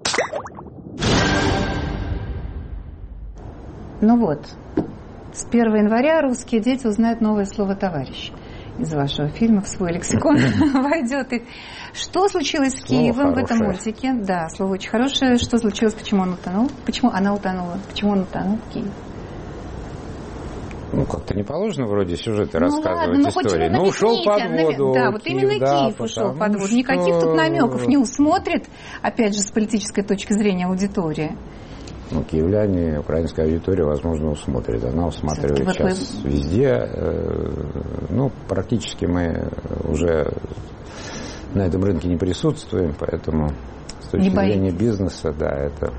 Ну вот, с 1 января русские дети узнают новое слово «товарищ». Из вашего фильма в свой лексикон войдет. И что случилось с Киевом в этом мультике? Да, слово очень хорошее. Что случилось, почему он утонул? Почему она утонула? Почему он утонул в Киеве? Ну, как-то не положено вроде сюжеты рассказывать ладно, истории. Но ушел под воду. Да, вот Киев, именно Киев ушел под воду. Никаких тут намеков не усмотрит, опять же, с политической точки зрения аудитории. Ну, киевляне, украинская аудитория, возможно, усмотрит. Она усматривает сейчас везде. Ну, практически мы уже на этом рынке не присутствуем, поэтому с точки зрения бизнеса, да, это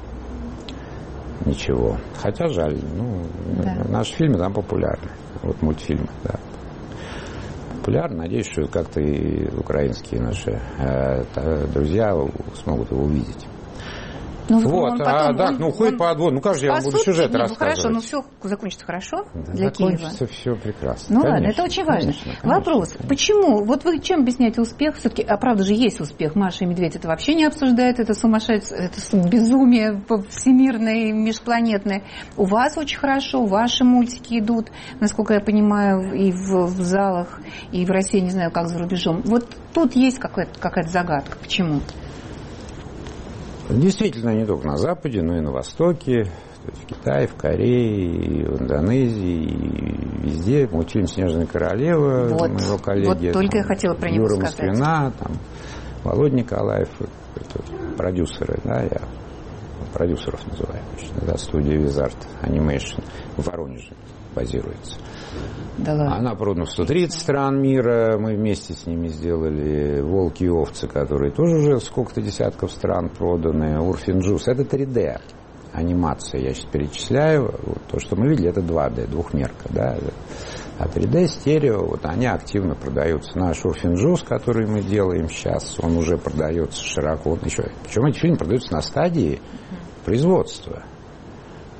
ничего. Хотя жаль, наши фильмы там популярны. Вот мультфильмы, да. Популярны. Надеюсь, что как-то и украинские наши друзья смогут его увидеть. Ну, вот, уходит под воду. Ну, как же я вам буду сюжет рассказывать? Хорошо, все закончится хорошо для закончится Киева. Все прекрасно. Ну, конечно, ладно, это очень важно. Конечно. Вопрос, почему? Вот вы чем объясняете успех? Все-таки, правда же есть успех. Маша и Медведь это вообще не обсуждает. Это сумасшествие, это безумие всемирное, межпланетное. У вас очень хорошо, ваши мультики идут, насколько я понимаю, и в залах, и в России, не знаю, как за рубежом. Вот тут есть какая-то загадка. Почему? Действительно, не только на Западе, но и на Востоке, то есть в Китае, в Корее, и в Индонезии, и везде. Мультфильм «Снежная королева» моего коллеги. Вот только я хотела про него сказать. Юра Москвина, там, Володя Николаев, продюсеры, да, я продюсеров называю, да, студия Визарт Анимейшн в Воронеже базируется. Да ладно. Она продана в 130 стран мира. Мы вместе с ними сделали «Волки и овцы», которые тоже уже сколько-то десятков стран проданы. «Урфин Джюс». Это 3D анимация. Я сейчас перечисляю. Вот то, что мы видели, это 2D, двухмерка. Да? А 3D, стерео, вот они активно продаются. Наш «Урфин Джюс», который мы делаем сейчас, он уже продается широко. Причем эти фильмы продаются на стадии производства.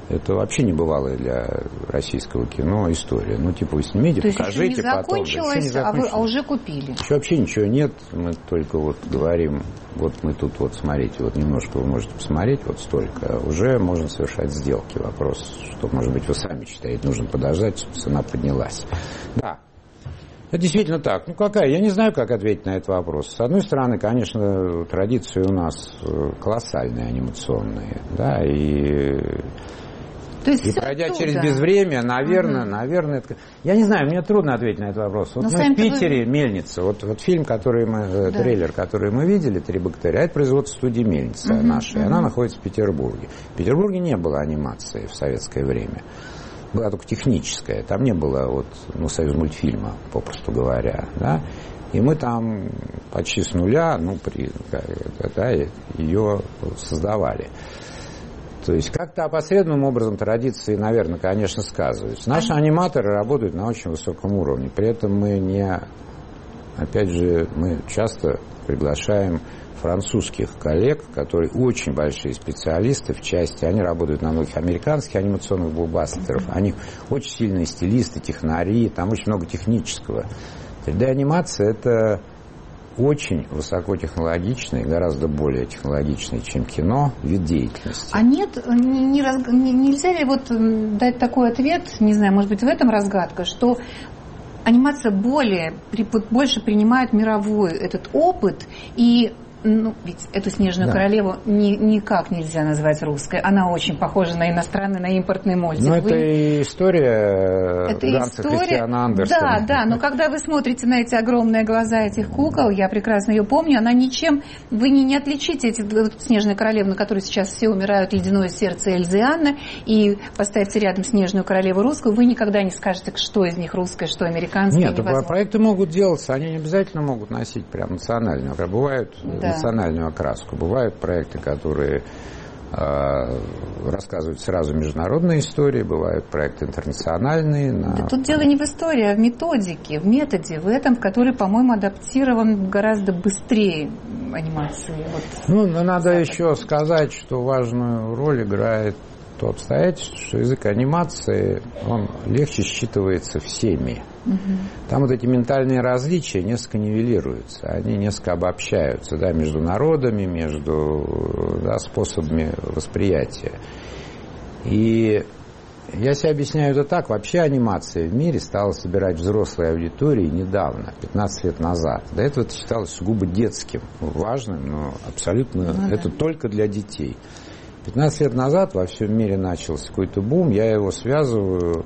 Это вообще не бывалая для российского кино история. Ну, типа, вы снимите, то покажите есть еще не потом. закончилось, а уже купили. Еще вообще ничего нет. Мы только вот говорим, вот мы тут вот, смотрите, вот немножко вы можете посмотреть, вот столько. Уже можно совершать сделки. Вопрос, что, может быть, вы сами считаете, нужно подождать, чтобы цена поднялась. Да. Это действительно так. Ну, какая? Я не знаю, как ответить на этот вопрос. С одной стороны, конечно, традиции у нас колоссальные, анимационные, да, то есть и пройдя через безвремя, наверное, это... Я не знаю, мне трудно ответить на этот вопрос. Вот мы в Питере, «Мельница», вот фильм, который мы, трейлер, который мы видели, «Три богатыря», это производство студии «Мельница» нашей, она находится в Петербурге. В Петербурге не было анимации в советское время. Была только техническая, там не было вот, ну, союзмультфильма, попросту говоря, да, и мы там почти с нуля, ну, ее создавали. То есть как-то опосредованным образом традиции, наверное, конечно, сказываются. Наши аниматоры работают на очень высоком уровне, при этом мы часто приглашаем французских коллег, которые очень большие специалисты в части, они работают на многих американских анимационных блокбастеров, они очень сильные стилисты, технари, там очень много технического. 3D-анимация – это очень высокотехнологичный, гораздо более технологичный, чем кино, вид деятельности. А нет, нельзя ли вот дать такой ответ, не знаю, может быть, в этом разгадка, что анимация больше принимает мировой этот опыт, и ведь эту «Снежную королеву» никак нельзя назвать русской. Она очень похожа на иностранный, на импортный мультик. Ну, это история Ганса Христиана Андерсена. Да, но когда вы смотрите на эти огромные глаза этих кукол, я прекрасно ее помню, она ничем... Вы не отличите «Снежную королеву», на которой сейчас все умирают, «Ледяное сердце» Эльзы и Анна, и поставьте рядом «Снежную королеву» русскую, вы никогда не скажете, что из них русское, что американское. Нет, проекты могут делаться, они не обязательно могут носить прям национальную. Бывают... национальную окраску. Бывают проекты, которые рассказывают сразу международные истории, бывают проекты интернациональные. Да тут дело не в истории, а в методике, в методе, в этом, который, по-моему, адаптирован гораздо быстрее анимации. Но надо еще сказать, что важную роль играет то обстоятельство, что язык анимации, он легче считывается всеми. Там вот эти ментальные различия несколько нивелируются, они несколько обобщаются, да, между народами, между способами восприятия. И я себе объясняю это так, вообще анимация в мире стала собирать взрослые аудитории недавно, 15 лет назад. До этого это считалось сугубо детским, важным, но абсолютно это только для детей. 15 лет назад во всем мире начался какой-то бум, я его связываю...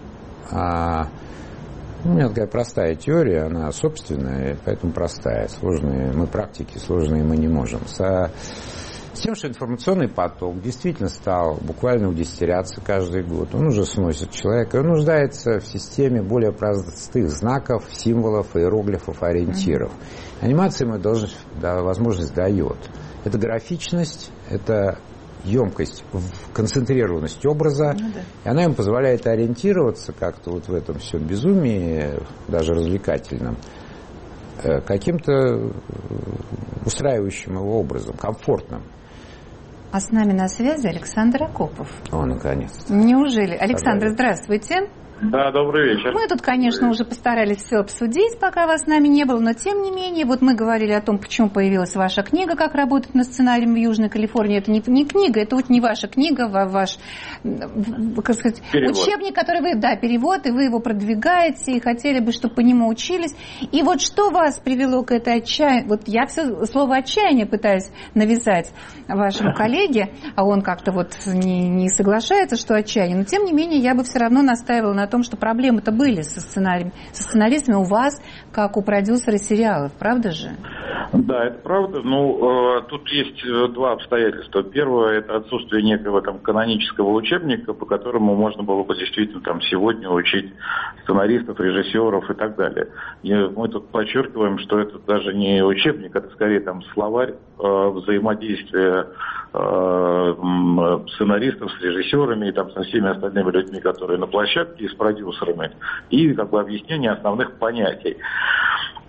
У меня такая простая теория, она собственная, поэтому простая. Сложные мы практики, сложные мы не можем. С тем, что информационный поток действительно стал буквально удесятеряться каждый год. Он уже сносит человека, он нуждается в системе более простых знаков, символов, иероглифов, ориентиров. Анимация ему возможность дает. Это графичность, это емкость, концентрированность образа, и она им позволяет ориентироваться как-то вот в этом всем безумии, даже развлекательном, каким-то устраивающим его образом, комфортным. А с нами на связи Александр Акопов. Наконец-то. Неужели? Александр, здравствуйте. Да, добрый вечер. Мы тут, конечно, уже постарались все обсудить, пока вас с нами не было, но тем не менее, вот мы говорили о том, почему появилась ваша книга «Как работать над сценарием в Южной Калифорнии». Это не книга, это вот не ваша книга, ваш, как сказать, учебник, который вы, перевод, и вы его продвигаете, и хотели бы, чтобы по нему учились. И вот что вас привело к этой отчаянию? Вот я все слово «отчаяние» пытаюсь навязать вашему коллеге, а он как-то вот не соглашается, что отчаяние, но тем не менее, я бы все равно настаивала на том, что проблемы-то были со сценаристами у вас, как у продюсера сериалов, правда же? Да, это правда. Тут есть два обстоятельства. Первое – это отсутствие некого канонического учебника, по которому можно было бы действительно сегодня учить сценаристов, режиссеров и так далее. И мы тут подчеркиваем, что это даже не учебник, это скорее словарь взаимодействия сценаристов с режиссерами и со всеми остальными людьми, которые на площадке, и с продюсерами, и объяснение основных понятий.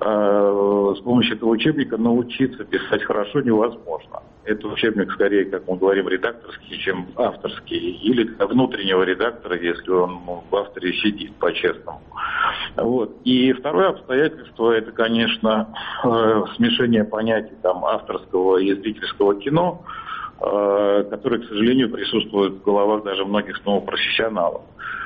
с помощью этого учебника научиться писать хорошо невозможно. Это учебник скорее, как мы говорим, редакторский, чем авторский. Или для внутреннего редактора, если он в авторе сидит, по-честному. Вот. И второе обстоятельство, это, конечно, смешение понятий там, авторского и зрительского кино, которое, к сожалению, присутствует в головах даже многих профессионалов.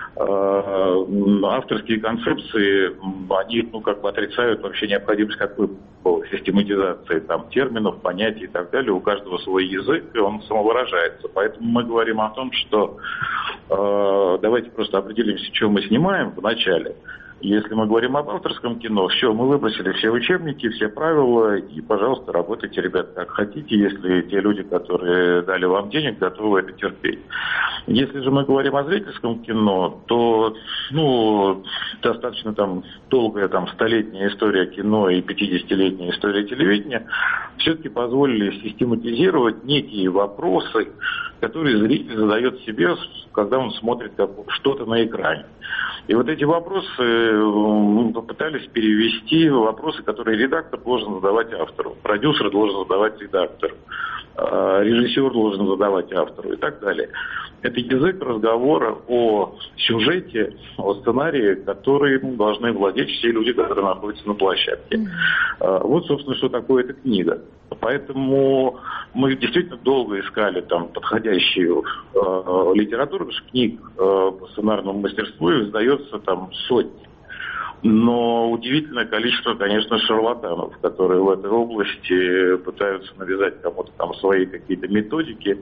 Авторские концепции, они отрицают вообще необходимость какой-бы систематизации там, терминов, понятий и так далее. У каждого свой язык, и он самовыражается. Поэтому мы говорим о том, что давайте просто определимся, что мы снимаем в начале. Если мы говорим об авторском кино, все, мы выбросили все учебники, все правила, и, пожалуйста, работайте, ребят, как хотите, если те люди, которые дали вам денег, готовы это терпеть. Если же мы говорим о зрительском кино, то, достаточно там долгая столетняя история кино и 50-летняя история телевидения все-таки позволили систематизировать некие вопросы, которые зритель задает себе, когда он смотрит что-то на экране. И вот эти вопросы мы попытались перевести в вопросы, которые редактор должен задавать автору, продюсер должен задавать редактору, режиссер должен задавать автору и так далее. Это язык разговора о сюжете, о сценарии, который должны владеть все люди, которые находятся на площадке. Вот, собственно, что такое эта книга. Поэтому мы действительно долго искали там подходящую литературу, потому что книг по сценарному мастерству издается там сотни. Но удивительное количество, конечно, шарлатанов, которые в этой области пытаются навязать кому-то там свои какие-то методики.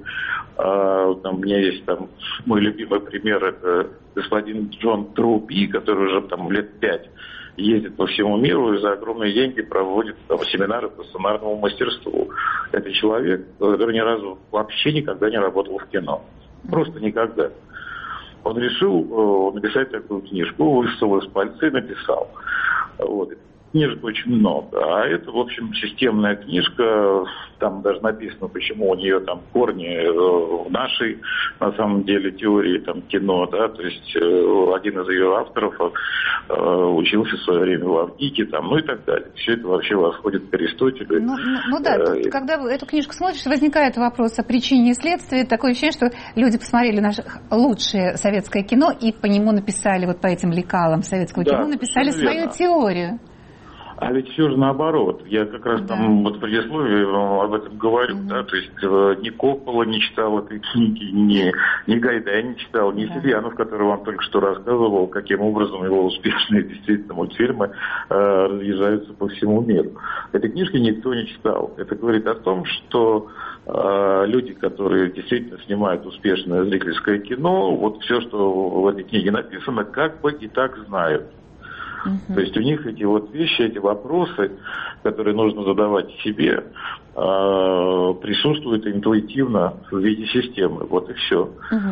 У меня есть там мой любимый пример, это господин Джон Труби, который уже там лет 5 ездит по всему миру и за огромные деньги проводит там семинары по сценарному мастерству. Это человек, который ни разу вообще никогда не работал в кино. Просто никогда. Он решил написать такую книжку, высунул из пальца и написал. Вот. Книжек очень много. А это, в общем, системная книжка. Там даже написано, почему у нее там корни в нашей, на самом деле, теории там, кино. Да? То есть один из ее авторов учился в свое время в Авгике, и так далее. Все это вообще восходит к Аристотелю. Когда эту книжку смотришь, возникает вопрос о причине и следствии. Такое ощущение, что люди посмотрели наше лучшее советское кино и по нему написали, вот по этим лекалам советского кино, написали свою теорию. А ведь все же наоборот. Я как раз там в предисловии об этом говорю. Да? То есть ни Коппола не читал этой книги, ни Гайдай не читал, ни Сильянов, который вам только что рассказывал, каким образом его успешные действительно мультфильмы разъезжаются по всему миру. Этой книжки никто не читал. Это говорит о том, что люди, которые действительно снимают успешное зрительское кино, вот все, что в этой книге написано, как бы и так знают. То есть у них эти вот вещи, эти вопросы, которые нужно задавать себе, присутствуют интуитивно в виде системы. Вот и все.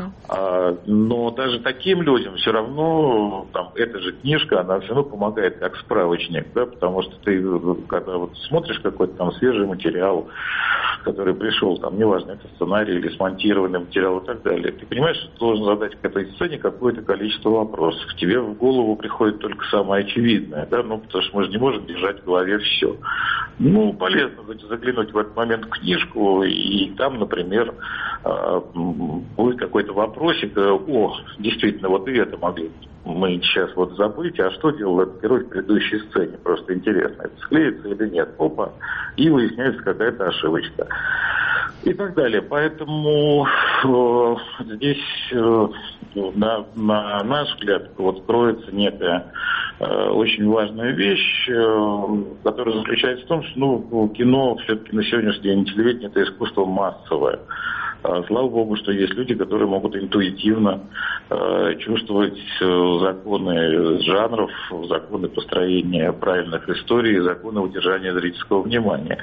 Но даже таким людям все равно эта же книжка, она все равно помогает как справочник, да, потому что ты, когда вот смотришь какой-то там свежий материал, который пришел, там, неважно, это сценарий или смонтированный материал и так далее, ты понимаешь, что ты должен задать к этой сцене какое-то количество вопросов. Тебе в голову приходит только самое очевидное, да, потому что мы же не можем держать в голове все. Полезно заглянуть в этот момент в книжку, и там, например, будет какой-то вопросик, действительно, вот и это могли мы сейчас вот забыть, а что делал этот герой в предыдущей сцене, просто интересно, это склеится или нет, опа, и выясняется какая-то ошибочка. И так далее. Поэтому здесь, на наш взгляд, вот кроется некая очень важная вещь, которая заключается в том, что кино все-таки на сегодняшний день, телевидение — это искусство массовое. Слава богу, что есть люди, которые могут интуитивно чувствовать законы жанров, законы построения правильных историй, законы удержания зрительского внимания.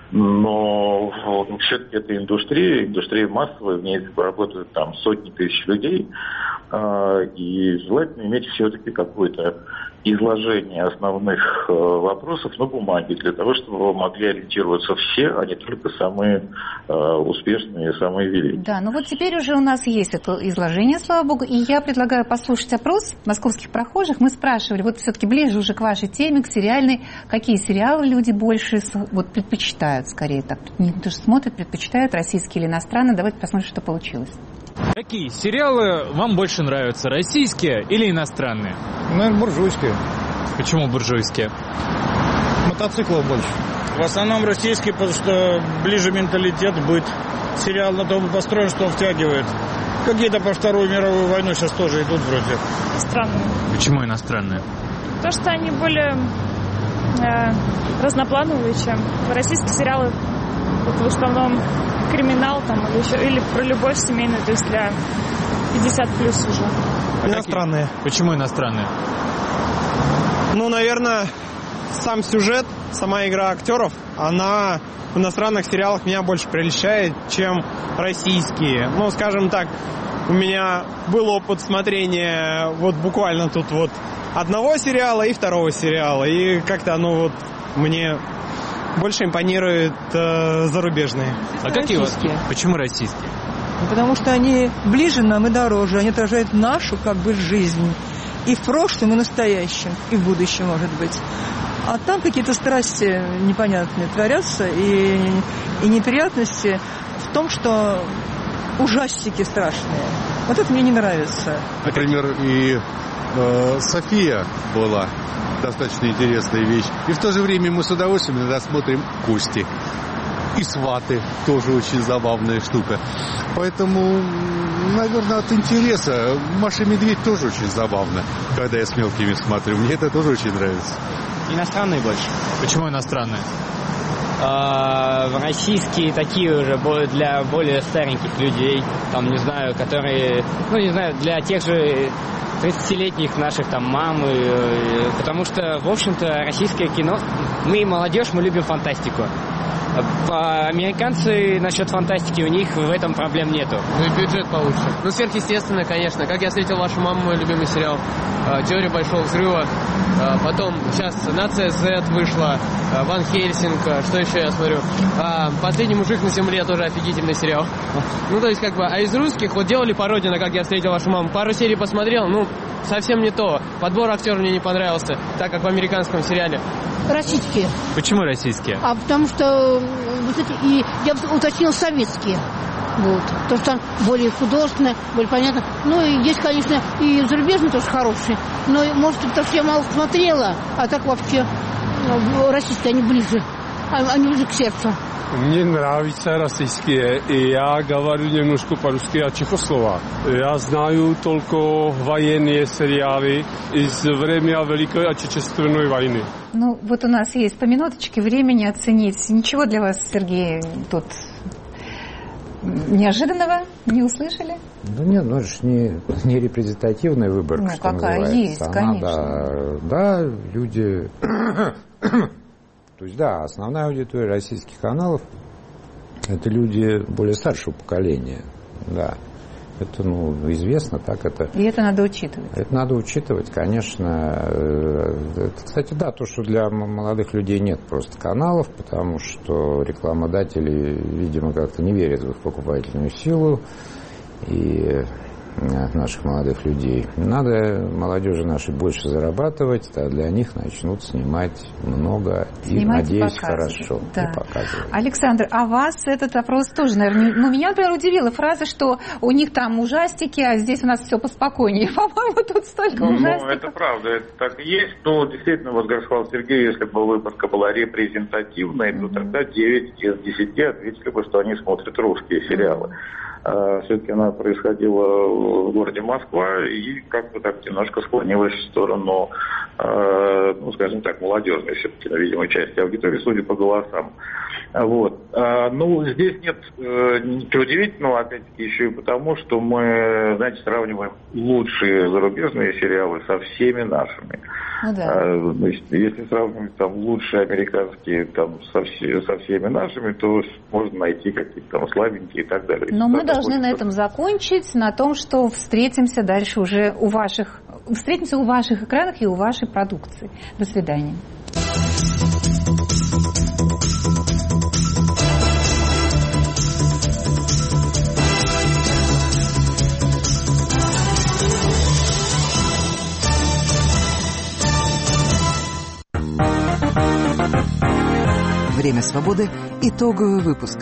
Но все-таки это индустрия массовая, в ней работают там сотни тысяч людей. и желательно иметь все-таки какое-то изложение основных вопросов на бумаге, для того, чтобы могли ориентироваться все, а не только самые успешные и самые великие. Да, ну вот теперь уже у нас есть это изложение, слава богу, и я предлагаю послушать опрос московских прохожих. Мы спрашивали, вот все-таки ближе уже к вашей теме, к сериальной, какие сериалы люди больше вот предпочитают, скорее так, не то, что смотрят, предпочитают, российские или иностранные. Давайте посмотрим, что получилось. Какие сериалы вам больше нравятся, российские или иностранные? Наверное, буржуйские. Почему буржуйские? Мотоциклов больше. В основном российские, потому что ближе менталитет, быт. Сериал на том построен, что он втягивает. Какие-то про Вторую мировую войну сейчас тоже идут вроде. Странные. Почему иностранные? Потому что они более разноплановые, чем российские сериалы. В основном криминал там, или про любовь семейную, то есть для 50 плюс уже. Иностранные. Почему иностранные? Ну, наверное, сам сюжет, сама игра актеров, она в иностранных сериалах меня больше прельщает, чем российские. Ну, скажем так, у меня был опыт смотрения вот буквально тут вот одного сериала и второго сериала. И как-то оно вот мне больше импонирует зарубежные. А какие у вас? Почему российские? Потому что они ближе нам и дороже. Они отражают нашу как бы жизнь. И в прошлом, и в настоящем, и в будущем, может быть. А там какие-то страсти непонятные творятся. И неприятности в том, что ужастики страшные. Вот это мне не нравится. Например, и София была достаточно интересная вещь. И в то же время мы с удовольствием иногда смотрим Кости. И Сваты тоже очень забавная штука. Поэтому, наверное, от интереса Маша и Медведь тоже очень забавно, когда я с мелкими смотрю. Мне это тоже очень нравится. Иностранные больше. Почему иностранные? Российские такие уже для более стареньких людей, там, не знаю, которые, ну, не знаю, для тех же 30-летних наших там мам, потому что, в общем-то, российское кино, мы молодежь, мы любим фантастику. Американцы насчет фантастики, у них в этом проблем нету. Ну и бюджет получше. Ну, сверхъестественно, конечно. «Как я встретил вашу маму», мой любимый сериал. «Теория большого взрыва». Потом сейчас «Нация Z» вышла. «Ван Хельсинг». Что еще я смотрю? «Последний мужик на земле» тоже офигительный сериал. Ну, то есть, как бы, а из русских вот делали пародию на «Как я встретил вашу маму». Пару серий посмотрел, ну, совсем не то. Подбор актеров мне не понравился, так как в американском сериале. Российские. Почему российские? Потому что, вот эти, и я бы уточнил, советские. Вот. Потому что там более художественное, более понятно. Ну, и есть, конечно, и зарубежные тоже хорошие. Но, может, потому что я мало смотрела, а так вообще российские, они ближе. Они ближе к сердцу. Мне нравятся российские, и я говорю немножко по-русски, а чехословак. Я знаю только военные сериалы из времени Великой Отечественной войны. Ну, вот у нас есть по минуточке времени оценить. Ничего для вас, Сергей, тут неожиданного не услышали? Ну нет, ну это же не репрезентативная выборка, ну, что какая называется. есть, она, конечно. Да, люди... То есть, да, основная аудитория российских каналов – это люди более старшего поколения, да. Это, ну, известно, так это... И это надо учитывать. Это надо учитывать, конечно. Это, кстати, да, то, что для молодых людей нет просто каналов, потому что рекламодатели, видимо, как-то не верят в их покупательную силу и наших молодых людей. Надо молодежи нашей больше зарабатывать, а для них начнут снимать много и, надеюсь, хорошо. Да. И показывать. Александр, а вас этот опрос тоже, наверное, ну, меня, например, удивила фраза, что у них там ужастики, а здесь у нас все поспокойнее. По-моему, тут столько ужастиков. Ну, это правда, это так и есть. Но действительно, вот, как сказал Сергей, если бы выпуска была репрезентативной, то тогда 9 из 10 ответили бы, что они смотрят русские сериалы. Все-таки она происходила в городе Москва и как-то так немножко склонилась в сторону, ну, скажем так, молодежной все-таки, видимо, части аудитории, судя по голосам. Вот. Ну, здесь нет ничего удивительного, опять-таки, еще и потому, что мы, знаете, сравниваем лучшие зарубежные сериалы со всеми нашими. Ну, да. Значит, если сравнивать там лучшие американские там со всеми нашими, то можно найти какие-то там слабенькие и так далее. Но мы должны на этом закончить, на том, что встретимся дальше уже у ваших экранах и у вашей продукции. До свидания. Время свободы. Итоговый выпуск.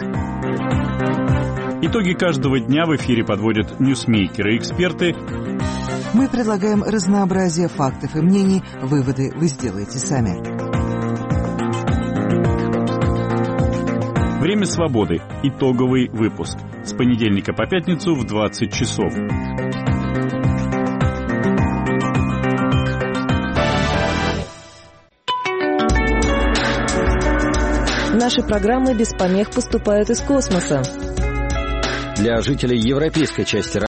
Итоги каждого дня в эфире подводят ньюсмейкеры и эксперты. Мы предлагаем разнообразие фактов и мнений. Выводы вы сделаете сами. Время свободы. Итоговый выпуск. С понедельника по пятницу в 20 часов. Наши программы без помех поступают из космоса. Для жителей европейской части